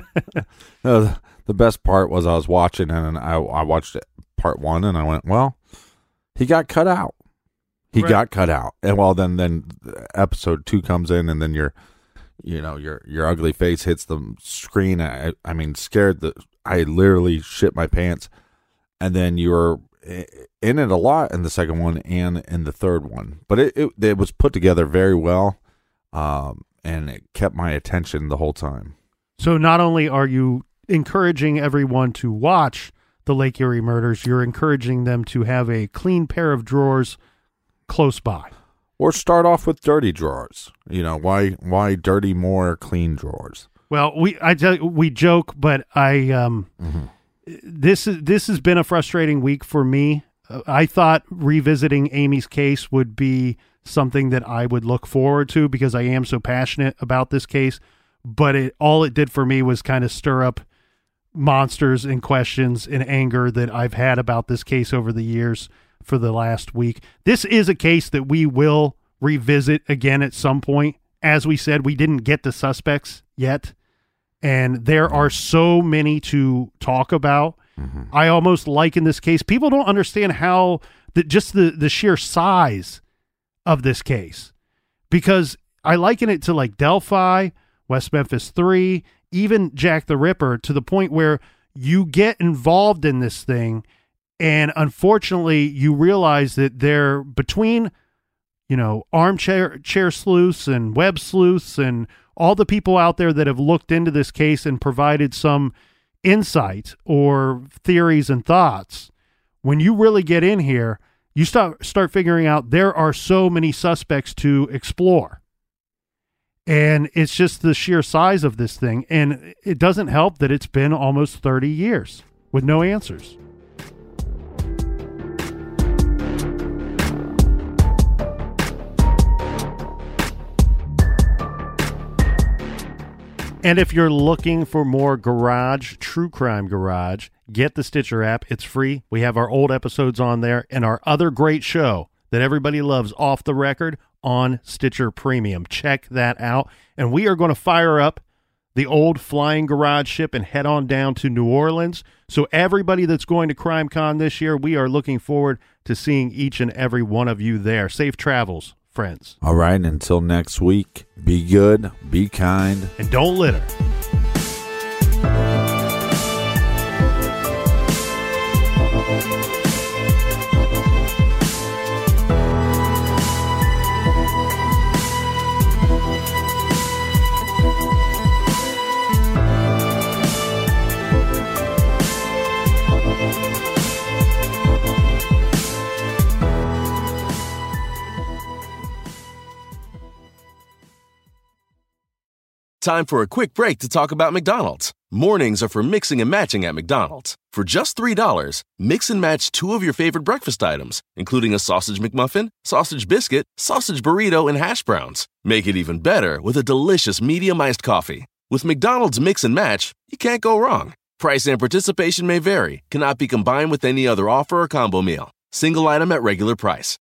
uh, the best part was I was watching and I, I watched it, part one, and I went, well, he got cut out. He right. got cut out. And well, then, then episode two comes in, and then your, you know, your, your ugly face hits the screen. I, I mean, scared that I literally shit my pants. And then you were in it a lot in the second one and in the third one, but it, it, it was put together very well. Um, and it kept my attention the whole time. So not only are you encouraging everyone to watch the Lake Erie murders, you're encouraging them to have a clean pair of drawers close by. Or start off with dirty drawers. You know, why why dirty more clean drawers? Well, we I tell you, we joke, but I um mm-hmm. this is this has been a frustrating week for me. Uh, I thought revisiting Amy's case would be something that I would look forward to because I am so passionate about this case, but it all it did for me was kind of stir up monsters and questions and anger that I've had about this case over the years for the last week. This is a case that we will revisit again at some point. As we said, we didn't get the suspects yet, and there are so many to talk about. Mm-hmm. I almost liken this case. People don't understand how the, just the, the sheer size of this case, because I liken it to like Delphi, West Memphis three, even Jack the Ripper, to the point where you get involved in this thing and unfortunately you realize that they're between, you know, armchair chair sleuths and web sleuths and all the people out there that have looked into this case and provided some insight or theories and thoughts. When you really get in here, you start start figuring out there are so many suspects to explore. And it's just the sheer size of this thing. And it doesn't help that it's been almost thirty years with no answers. And if you're looking for more Garage, True Crime Garage, get the Stitcher app. It's free. We have our old episodes on there and our other great show that everybody loves, Off the Record, on Stitcher Premium. Check that out. And we are going to fire up the old Flying Garage ship and head on down to New Orleans. So everybody that's going to CrimeCon this year, we are looking forward to seeing each and every one of you there. Safe travels, friends. All right, until next week, be good, be kind, and don't litter. Time for a quick break to talk about McDonald's. Mornings are for mixing and matching at McDonald's. For just three dollars, mix and match two of your favorite breakfast items, including a sausage McMuffin, sausage biscuit, sausage burrito, and hash browns. Make it even better with a delicious medium iced coffee. With McDonald's Mix and Match, you can't go wrong. Price and participation may vary, cannot be combined with any other offer or combo meal. Single item at regular price.